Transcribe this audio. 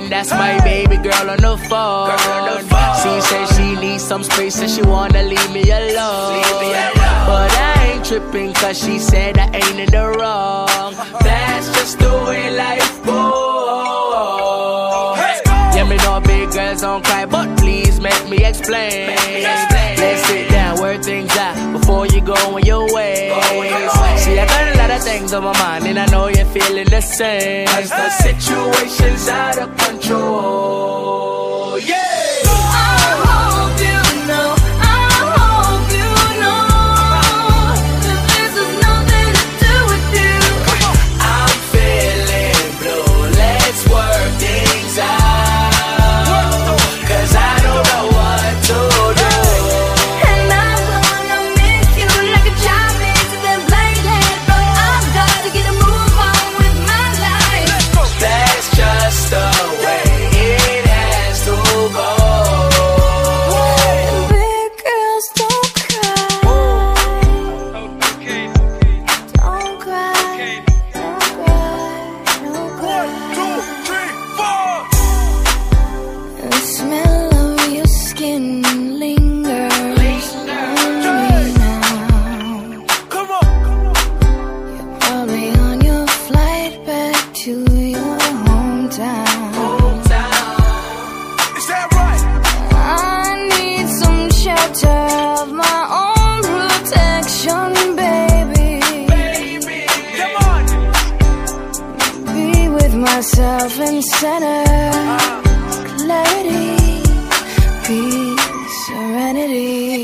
and that's my baby girl on the phone. She said she needs some space and she wanna leave me alone. But I ain't tripping cause she said I ain't in the wrong. That's just the way life goes. Yeah, me know big girls don't cry, but please make me explain. Let's sit down, work things out before you go on your way. See, I got a lot of things on my mind and I know you're feeling the same. Cause the situation's out of control. Yeah. Myself in center, clarity, peace, serenity.